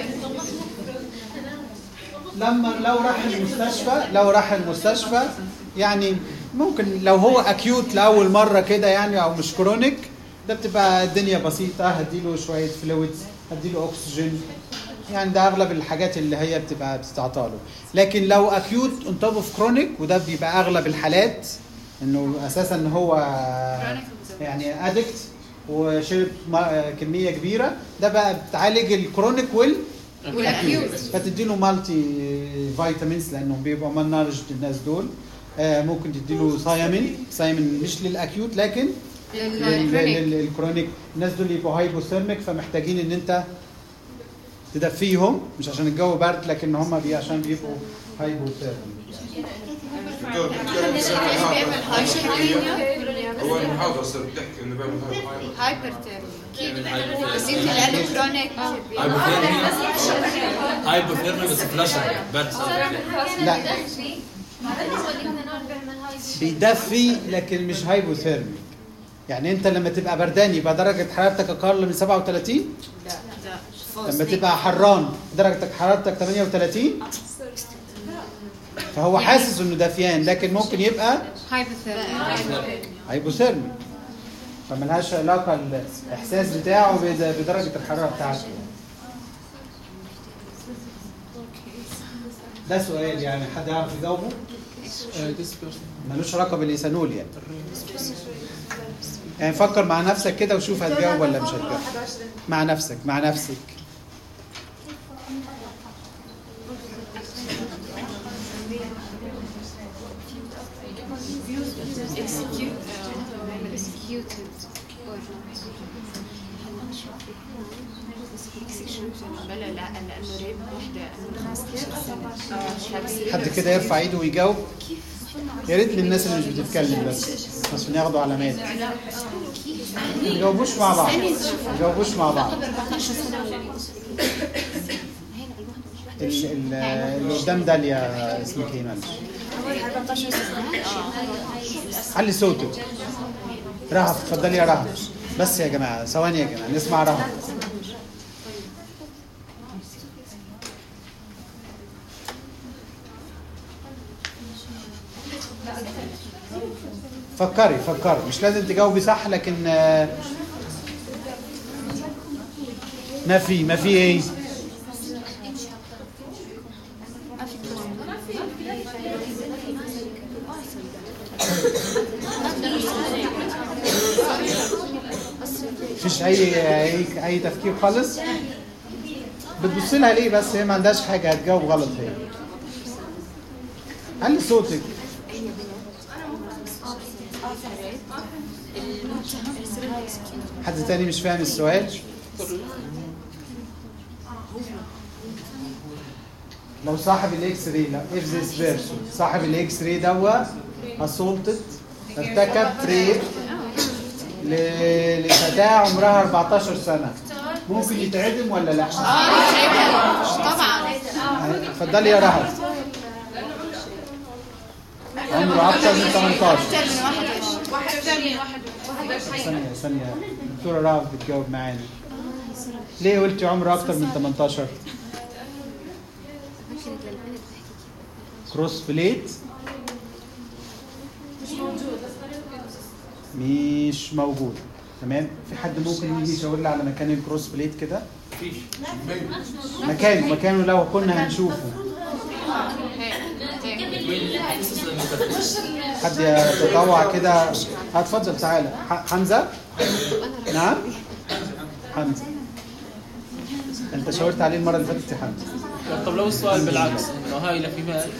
Speaker 1: لما لو راح المستشفى لو راح المستشفى يعني ممكن لو هو اكيوت لاول مره كده يعني او مش كرونيك، ده بتبقى الدنيا بسيطه. هديله شويه فلويدز، هديله اكسجين، يعني ده اغلب الحاجات اللي هي بتبقى بتتعطى له. لكن لو اكيوت اون توب اوف كرونيك، وده بيبقى اغلب الحالات انه اساسا ان هو يعني ادكت وشرب كميه كبيره، ده بقى بتعالج الكرونيك وال والاكيوت، فتدي له مالتي فيتامينز لانهم بيبقوا مال نارجد الناس دول. آه ممكن تدي له ثايامين، ثايامين مش للاكيوت لكن للكرونيك. الناس دول يبقوا هايبوثيرميك فمحتاجين ان انت تدفيهم، مش عشان الجو برد لكن هم بي عشان بيبقوا هايبوثيرميك.
Speaker 9: هو المحاضرة صرت بتحكي انه بيعمل
Speaker 6: هايبر ثيرمي، بس انت لانه كرونيك
Speaker 7: هايبر ثيرمي بس فلاشر برد.
Speaker 1: لا بيدفي لكن مش هايبوثيرمي. يعني انت لما تبقى بردان يبقى درجة حرارتك اقل من سبعة وثلاثين؟ لما تبقى حران درجتك حرارتك ثمانية وثلاثين؟ فهو حاسس انه دافيان لكن ممكن يبقى هايبوثيرمي، فملهاش علاقة الاحساس بتاعه بدرجة الحرارة بتاعته. ده سؤال يعني حد يعرف يجاوبه؟ ملوش علاقة بالايثانول يعني. يعني فكر مع نفسك كده وشوف هتجاوب ولا مش هتجاوب. مع نفسك مع نفسك حد كده يرفع ايده ويجاوب. يا ريت للناس اللي مش بتتكلم بس عشان ياخدوا علامات. ما يجاوبوش مع بعض، ما يجاوبوش مع بعض. اللي قدام داليا اسمك ايه معلش؟ علي صوتك. رهف اتفضلي يا رهف. بس يا جماعه ثواني يا جماعه نسمع رهف. فكري فكري مش لازم تجاوبي صح لكن ما في ما في ايه؟ مفيش اي اي اي تفكير خالص؟ بتبصي لها ليه بس؟ هي ما عندهاش حاجه هتجاوب غلط. هي علي صوتك. حد تاني مش فاهم السؤال؟ لو صاحب الاكس راي، لا if this person صاحب الاكس راي دوا assaulted ارتكب ريب لفتاة عمرها أربعتاشر سنة، ممكن يتعدم ولا لا؟
Speaker 6: اه طبعا.
Speaker 1: اتفضلي يا رهف. عمره أكثر من ثمانية عشر. ثانية ثانية دكتورة رهف بتجاوب معانا. ليه قلتي عمره أكثر من ثمانية عشر؟ كروس بليت مش موجود. تمام. في حد ممكن يجي يشاور لي على مكان الكروس بليت كده؟ مفيش. مكانه مكانه لو كنا هنشوفه. حد يتطوع كده. هتفضل تعالى حمزة. نعم حمزة. انت شاورت عليه المرة اللي فاتت يا حمزة.
Speaker 5: طب لو السؤال بالعكس انه هاي لفيمال.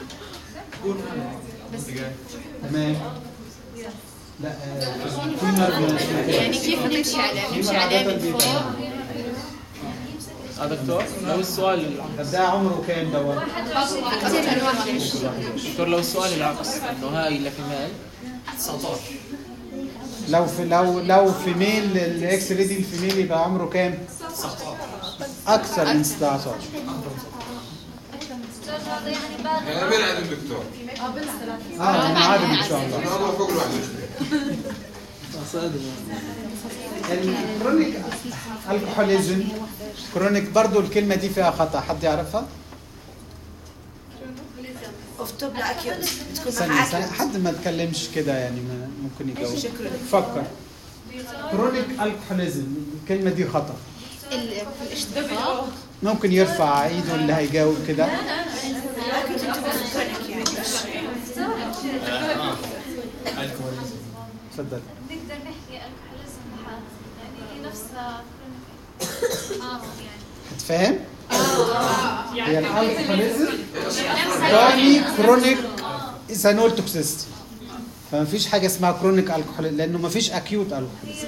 Speaker 1: تمام. لا في مرة
Speaker 6: يعني كيف بتمشي على بتمشي عليه من فوق؟
Speaker 5: اه دكتور لو السؤال
Speaker 1: ده عمره كام دوت؟
Speaker 6: أكثر من واحد وعشرين.
Speaker 5: دكتور لو السؤال العكس انه هاي لفيمال تسعة عشر.
Speaker 1: لو في لو لو في ميل الاكس راي دي الفيميل يبقى عمره كام؟
Speaker 7: تسعة عشر.
Speaker 1: اكثر من ستة عشر.
Speaker 9: يعني بيلعب الدكتور.
Speaker 1: اه انا عارف ان شاء الله.
Speaker 9: انا فوق الواحد وعشرين.
Speaker 1: الكرونيك الكحوليزم كرونيك برضو الكلمه دي فيها خطا، حد يعرفها؟
Speaker 8: افتب لاكيوت تكون
Speaker 1: ثانية
Speaker 8: مع
Speaker 1: ثانية حد ما تكلمش كده يعني ممكن يجاوب. فكر. كرونيك الكحوليزم الكلمه دي خطا.
Speaker 6: الاشتباه
Speaker 1: ممكن يرفع ايده اللي هيجاوب كده. تفضل.
Speaker 2: نقدر نحكي الكحوليزم لحد يعني نفسها اه يعني
Speaker 1: هتفهم؟ هي الالكحوليزم يعني كرونيك ايثانول توكسيستي، فما فيش حاجه اسمها كرونيك الكحوليزم لانه ما فيش اكيوت الكحوليزم.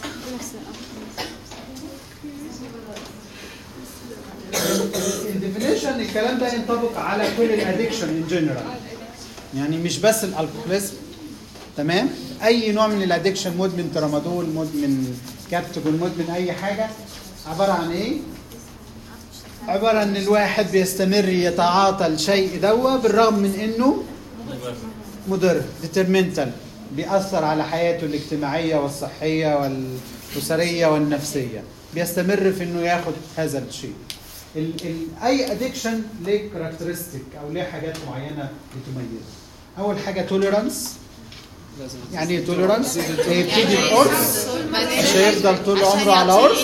Speaker 1: الديفينيشن الكلام ده ينطبق على كل الادكشن ان جنرال، يعني مش بس الالكحوليزم. تمام؟ اي نوع من الادكشن، مدمن ترامادول، مدمن كابتجون، مدمن اي حاجه، عباره عن ايه؟ عباره عن الواحد بيستمر يتعاطى الشيء دوا بالرغم من انه مضر، ديترمنتال، بيأثر على حياته الاجتماعيه والصحيه والاسريه والنفسيه، بيستمر في انه ياخد هذا الشيء. ال ال اي ادكشن ليه كاركترستيك او ليه حاجات معينه بتميزه. اول حاجه توليرانس. يعني ايه توليرانس؟ يبتدي بقرص مش هيفضل طول عمره على قرص.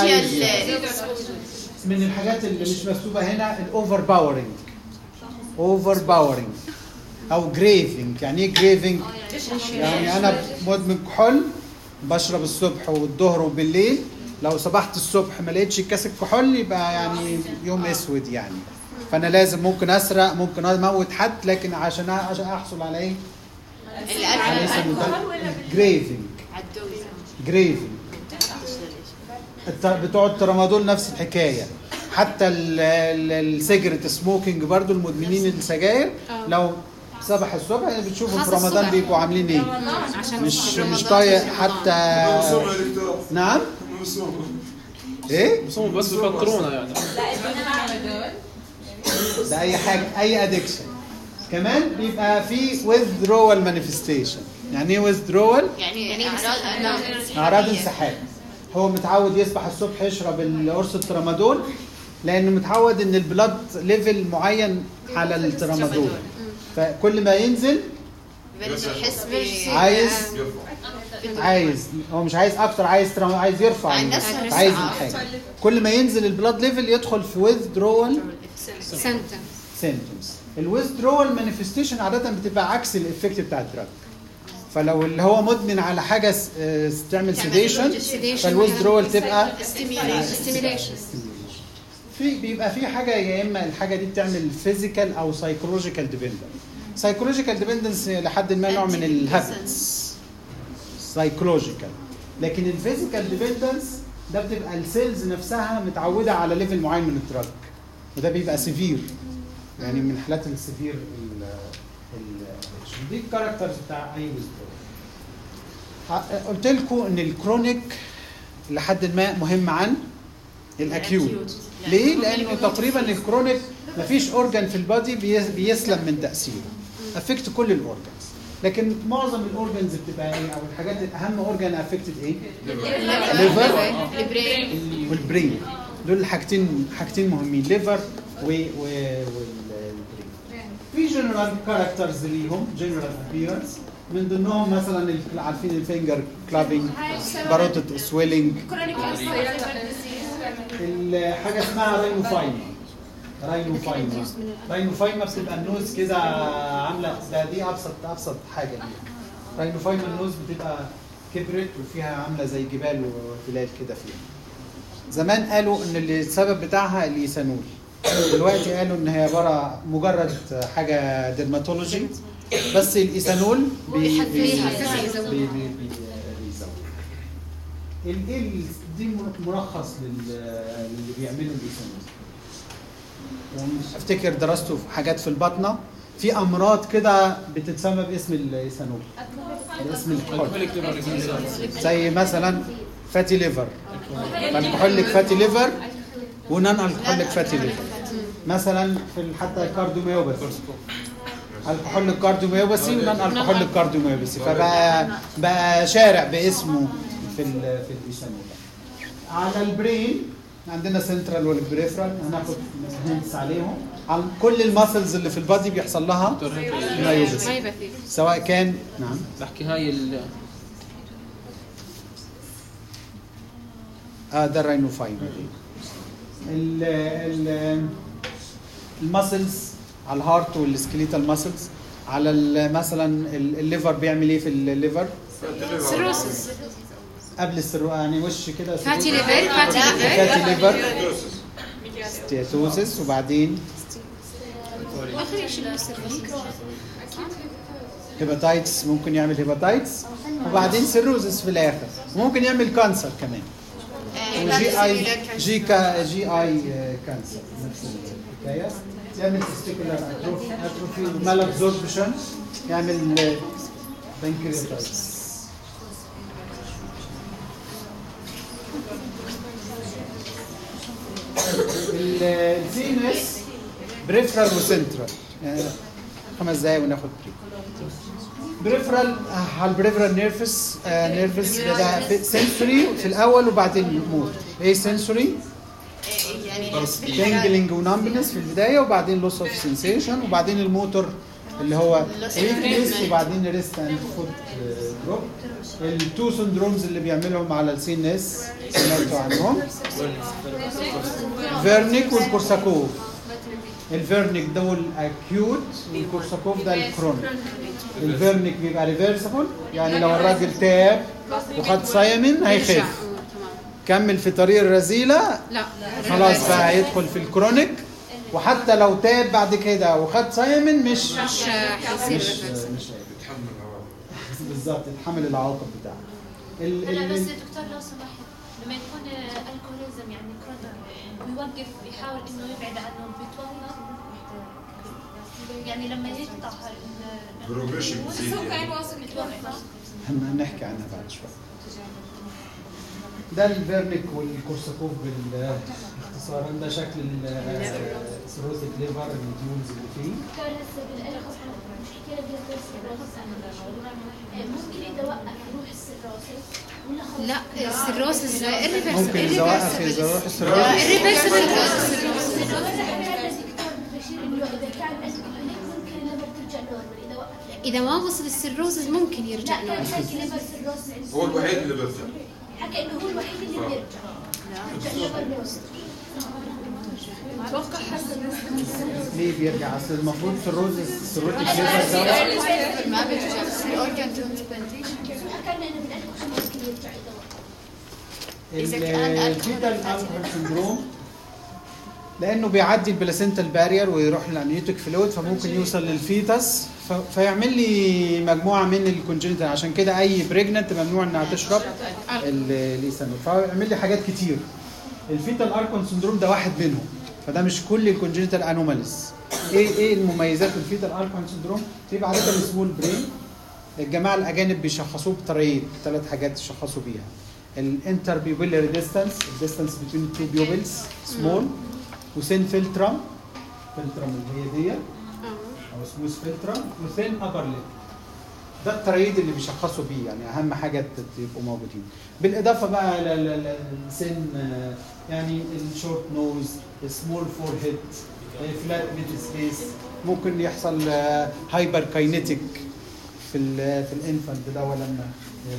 Speaker 1: من الحاجات اللي مش مكتوبه هنا الاوفر باورنج. اوفر باورنج او جريفنج. يعني ايه جريفنج؟ يعني انا مدمن كحول، بشرب الصبح والظهر وبالليل، لو صبحت الصبح ما لقيتش كاس الكحول يبقى يعني يوم اسود يعني. فانا لازم ممكن اسرق، ممكن اموت حد، لكن عشان عشان احصل على ايه؟ جريفنج. جريفنج. بتوع الترامادول نفس الحكايه. حتى السيجرت سموكينج برضو، المدمنين السجاير لو صبح الصبح بتشوفوا في رمضان بيبقوا عاملين ايه؟ مش مش طايق حتى. نعم؟ ايه؟
Speaker 5: بصوم بس بيفطرونا يعني.
Speaker 1: ده اي حاجه، اي ادكشن. كمان بيبقى في withdrawal manifestation. يعني ايه withdrawal؟
Speaker 4: يعني يعني اعراض
Speaker 1: اعراض انسحاب. هو متعود يصبح الصبح يشرب القرص الترامادول لانه متعود ان البلاد ليفل معين على الترامادول، فكل ما ينزل عايز عايز هو مش عايز اكتر، عايز عايز يرفع، عايز الحاجه. كل ما ينزل البلاد ليفل يدخل في withdrawal symptoms. الويزدرول مانيفستيشن عاده بتبقى عكس الافكت بتاع الدراج. فلو اللي هو مدمن على حاجه تعمل سيديشن، فالويزدرول تبقى ستيميليشن. في بيبقى في حاجه، يا اما الحاجه دي بتعمل فيزيكال او سايكولوجيكال ديبندنس. سايكولوجيكال ديبندنس لحد ما نوع من الهابتس سايكولوجيكال، لكن الفيزيكال ديبندنس ده بتبقى السيلز نفسها متعوده على ليفل معين من الدراج، وده بيبقى سيفير، يعني من حالات السيفير. دي الكاركترز بتاع اي ويزدرول. قلت لكم ان الكرونيك لحد ما مهم عن الاكيوت. ليه؟ لانه تقريبا الكرونيك مفيش اورجان في البادي بيسلم من تاثيره، افكت كل الاورجانز، لكن معظم الاورجانز بتبقى ايه؟ او الحاجات الاهم اورجان افكتد ايه؟ الليفر والبرين. دول حاجتين حاجتين مهمين، ليفر و والبرين. في جنرال كاركترز ليهم، جنرال ابييرنس، من ضمنهم مثلا عارفين الفينجر كلابينج، باروتة سويلنج، الحاجه اسمها راينوفايما. راينوفايما راينوفايما بتبقى النوز كده عامله، ده دي ابسط ابسط حاجه دي. راينوفايما النوز بتبقى كبرت وفيها عامله زي جبال وتلال كده فيها. زمان قالوا ان السبب بتاعها الايثانول، دلوقتي قالوا ان هي عباره مجرد حاجه ديرماتولوجي، بس الايثانول بيزود. الايه دي ملخص للي بيعملوا الايثانول. افتكر درسته في حاجات في البطنه، في امراض كده بتتسمى باسم الايثانول، باسم الكحول، زي مثلا فاتي ليفر، الكحوليك فاتي ليفر ونان الكحوليك فاتي ليفر. مثلا في حتى الكارديوميوباثي، الكحوليك كارديوميوباثي ونان الكحوليك كارديوميوباثي، فبقى بقى شارع باسمه في ال في الايثانول. على البرين عندنا سنترال والبريفرال، هناخد هنتس عليهم. على كل الماسلز اللي في البادي بيحصل لها مايوباثي، سواء كان نعم
Speaker 5: بحكي هاي ال
Speaker 1: اه ده الراينوفايما دي. ال ال المسلز على الهارت والسكليتال ماسلز، على ال- مثلا ال- الليفر بيعمل ايه في الليفر؟
Speaker 4: سيروسس
Speaker 1: قبل السرو يعني وش كده
Speaker 4: فاتي ليفر فاتي
Speaker 1: فاتي
Speaker 4: ليفر
Speaker 1: ليفر ستياتوسس، وبعدين
Speaker 4: اخر شيء السيروسس
Speaker 1: هيباتايتس، ممكن يعمل هيباتايتس، وبعدين سيروزس في الاخر، وممكن يعمل كانسر كمان، وجي اي جي كا جي اي كانسر نفس الحكايه، يعمل تستيكولار اتروفي ومال ابزوربشن، يعمل بنكرياتايتس. السي ان اس بريفرال وسنترال، يعني خمس دقايق وناخد بريك. بريفرال على البريفرال نيرفس نيرفس ده سنسوري في الاول وبعدين موت. ايه سنسوري؟ تنجلينج ونامبنس في البدايه، وبعدين لوس اوف سنسيشن، وبعدين الموتور اللي هو ريفلكس، وبعدين ريست اند فوت دروب. التو سندرومز اللي بيعملهم على السي ان اس سمعتوا عنهم، فيرنيك والكورساكوف. الفيرنيك دول اكيوت، والكورساكوف ده الكرونيك. الفيرنيك بيبقى ريفرسبل، يعني لو الراجل تاب وخد سايمين هيخف، كمل في طريق الرذيله
Speaker 4: لا
Speaker 1: خلاص بقى هيدخل في الكرونيك، وحتى لو تاب بعد كده وخد سايمين مش
Speaker 4: مش هيصير
Speaker 1: مش مش
Speaker 9: يتحمل العواقب.
Speaker 1: بالظبط يتحمل العواقب بتاعها. ال-
Speaker 2: هلا
Speaker 1: ال-
Speaker 2: بس دكتور لو سمحت، لما يكون الكوليزم يعني كرونر ويوقف يحاول انه يبعد عنه بيتوقف، يعني لما يقطع
Speaker 9: بروجريشن بتزيد يعني.
Speaker 1: هن- هنحكي عنها بعد شوي. ده الفيرنيك والكورساكوف باختصار، ده شكل السيروتيك ليفر الديولز اللي فيه.
Speaker 2: ممكن إذا وقف يروح السيروسس ولا
Speaker 4: لا السيروسس
Speaker 1: ممكن إذا وقف يروح السيروسس.
Speaker 4: اذا ما وصل السيروسس ممكن يرجع له.
Speaker 9: هو الوحيد اللي بيرجع.
Speaker 2: حكى انه هو الوحيد اللي بيرجع. اتوقع حسب
Speaker 1: ليه بيرجع؟ اصل المفروض سيروزس السيروتيك ليفر ده
Speaker 6: ما بيرجع الاورجان ترانسبلانتيشن
Speaker 2: حكى لنا انه بالقلب ممكن يرجع اذا
Speaker 1: الفيتال الكحول سندروم، لانه بيعدي البلاسنتال بارير ويروح للامنيوتيك فلويد، فممكن يوصل للفيتس ف- فيعمل لي مجموعه من الكونجنتال. عشان كده اي بريجننت ممنوع انها تشرب الليسانول، فيعمل لي حاجات كتير. الفيتال اركون سندروم ده واحد منهم، فده مش كل الكونجنتال انوماليز. ايه ايه المميزات الفيتال اركون سندروم؟ بيبقى عاده سمول برين. الجماعه الاجانب بيشخصوه بطريقه ثلاث حاجات يشخصوا بيها: الانتر بيوبيلاري ديستانس، الديستانس بين تو بيوبلز سمول، وسين فلترم فلترم اللي هي دي او سموث فلترم، وثين ابر ليب. ده التريد اللي بيشخصوا بيه، يعني اهم حاجه يبقوا موجودين. بالاضافه بقى للسن، يعني الشورت نوز، سمول فور هيد، فلات ميد سبيس، ممكن يحصل هايبر كاينيتيك في ال في الانفانت ده لما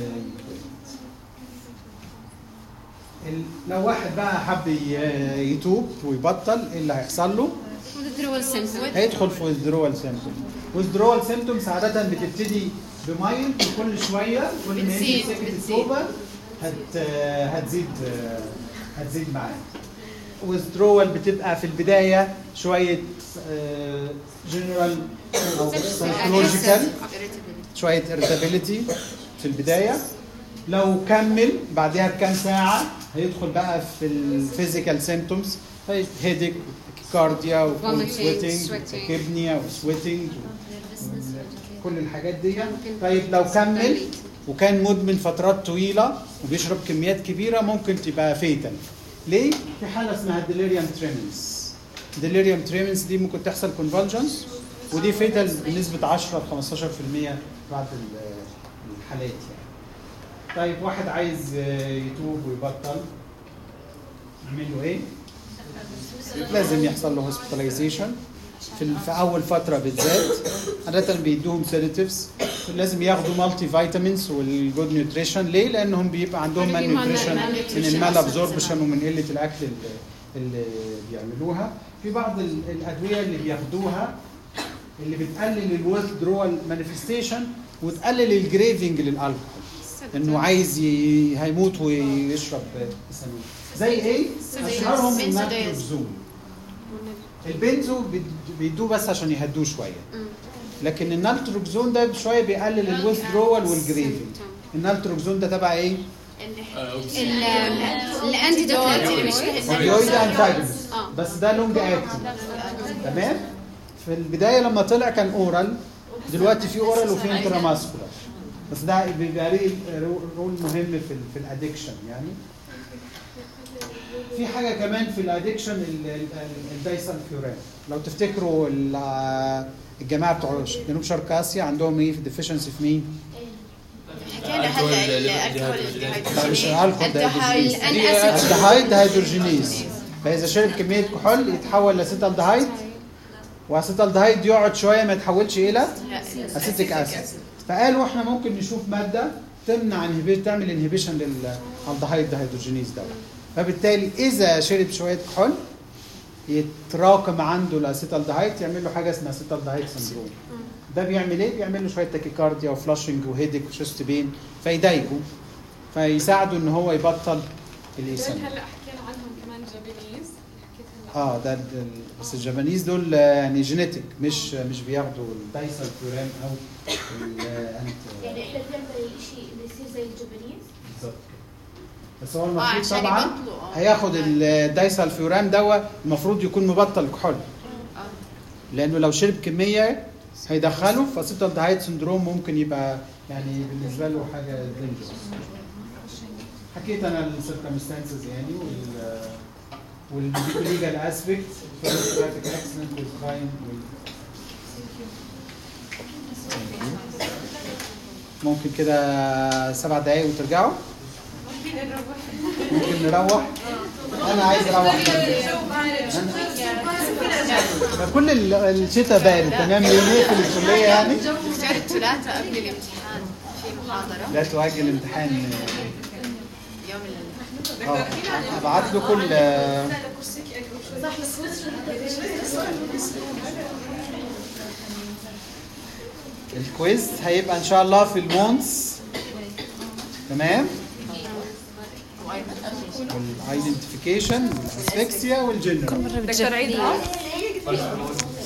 Speaker 1: لو واحد بقى حب يتوب ويبطل، ايه اللي هيحصل له؟
Speaker 4: withdrawal symptom.
Speaker 1: هيدخل في withdrawal symptom. withdrawal symptoms عادة بتبتدي بمايل، وكل شوية كل ما يجي سكت التوبة هت هتزيد هتزيد معاه. withdrawal بتبقى في البداية شوية جنرال أو psychological، شوية irritability في البداية. لو كمل بعدها بكام ساعة هيدخل بقى في الفيزيكال سيمتومز، هيديك، كارديا، وسويتنج، كبنيا وسويتنج، كل الحاجات دي. طيب لو كمل وكان مدمن فترات طويلة وبيشرب كميات كبيرة، ممكن تبقى فيتال. ليه؟ في حالة اسمها delirium tremens. delirium tremens دي ممكن تحصل convulsions، ودي فيتال بنسبة عشرة ل خمستاشر بالمية بعد الحالات يعني. طيب واحد عايز يتوب ويبطل، نعمل له ايه؟ لازم يحصل له هوسبيتاليزيشن في, في اول فتره بالذات. عاده بيدوهم سيداتيفز، لازم ياخدوا مالتي فيتامينز والجود نيوتريشن. ليه؟ لانهم بيبقى عندهم مان نيوتريشن من المال ابزوربشن ومن قله الاكل اللي بيعملوها. في بعض الادويه اللي بياخدوها اللي بتقلل الويثدرول مانيفستيشن وتقلل الجريفنج للالكحول، انه عايز ي... هيموت ويشرب ايثانول. زي ايه؟ اشهرهم النيتروكسون. البنزو بيدوه بس عشان يهدوه شويه، لكن النيتروكسون ده شويه بيقلل الويثدرول والجريفنج. النيتروكسون ده تبع ايه؟
Speaker 4: الانتي
Speaker 1: اوبيويد انتاجونست، بس ده لونج اكتنج. تمام. في البدايه لما طلع كان اورال، دلوقتي في اورال وفي انتراماسكولار، بس ده بيبقى ليه رول مهم في في الادكشن. يعني في حاجه كمان في الادكشن الدايسلفيوران. لو تفتكروا الجماعه بتوع جنوب شرق اسيا عندهم ايه في ديفيشنسي في مين؟
Speaker 8: حكينا هلا الالكحول،
Speaker 1: مش الالكحول ده الدهايد هيدروجينيز. فاذا شرب كميه كحول يتحول لاسيتالدهايد، واسيتالدهايد يقعد شويه ما يتحولش الى اسيتيك اسيد. فقالوا احنا ممكن نشوف ماده تمنع انهبيشن، تعمل انهبيشن للالدهايد دهيدروجينيز ده. فبالتالي اذا شرب شويه كحول يتراكم عنده الاسيتالدهايد، يعمل له حاجه اسمها اسيتالدهايد سندروم. ده بيعمل ايه؟ بيعمل له شويه تاكيكارديا وفلاشنج وهيدك وشيست بين، فيضايقه فيساعده ان هو يبطل الايثانول.
Speaker 11: هلا حكينا عنهم كمان جابانيز.
Speaker 1: اه ده بس الجابانيز دول يعني جينيتك، مش مش بياخدوا الدايسلفيوران او الانت.
Speaker 2: يعني احنا بنعمل الشيء اللي يصير زي الجابانيز
Speaker 1: بالظبط. بس هو المفروض طبعا هياخد الدايسلفيوران دوا، المفروض يكون مبطل كحول، لانه لو شرب كميه هيدخله في اسيتالدهايد سندروم، ممكن يبقى يعني بالنسبه له حاجه دينجرس. حكيت انا السيركمستانسز يعني وال والليجال اسبيكت في الترافيك اكسيدنت والكرايم. ممكن كده سبع دقايق وترجعوا؟ ممكن نروح؟ انا عايز اروح. كل الشتاء بارد تمام. يومين في الكليه يعني
Speaker 8: ثلاثة قبل الامتحان في محاضرة.
Speaker 1: لا تؤجل الامتحان
Speaker 8: يوم
Speaker 1: اه ابعت له كل الكويز هيبقى ان شاء الله في المونس. تمام. والايدنتيفيكيشن والاسفكسيا والجنرال.
Speaker 11: دكتور عيد